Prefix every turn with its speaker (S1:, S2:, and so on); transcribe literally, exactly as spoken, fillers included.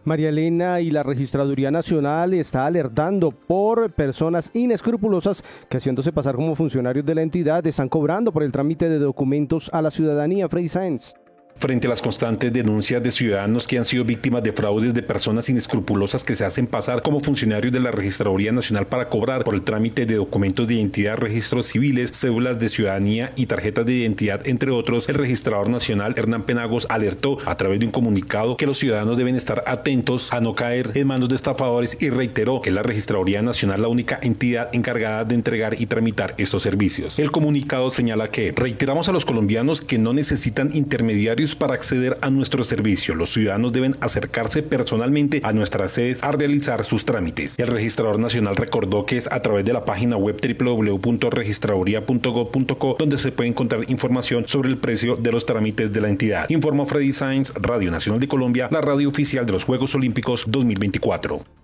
S1: María Elena, y la Registraduría Nacional está alertando por personas inescrupulosas que, haciéndose pasar como funcionarios de la entidad, están cobrando por el trámite de documentos a la ciudadanía. Freddy Sáenz.
S2: Frente a las constantes denuncias de ciudadanos que han sido víctimas de fraudes de personas inescrupulosas que se hacen pasar como funcionarios de la Registraduría Nacional para cobrar por el trámite de documentos de identidad, registros civiles, cédulas de ciudadanía y tarjetas de identidad, entre otros, el registrador nacional Hernán Penagos alertó a través de un comunicado que los ciudadanos deben estar atentos a no caer en manos de estafadores y reiteró que es la Registraduría Nacional la única entidad encargada de entregar y tramitar estos servicios. El comunicado señala que reiteramos a los colombianos que no necesitan intermediarios para acceder a nuestro servicio. Los ciudadanos deben acercarse personalmente a nuestras sedes a realizar sus trámites. El registrador nacional recordó que es a través de la página web doble u doble u doble u punto registraduría punto gob punto co donde se puede encontrar información sobre el precio de los trámites de la entidad. Informó Freddy Sáenz, Radio Nacional de Colombia, la radio oficial de los Juegos Olímpicos dos mil veinticuatro.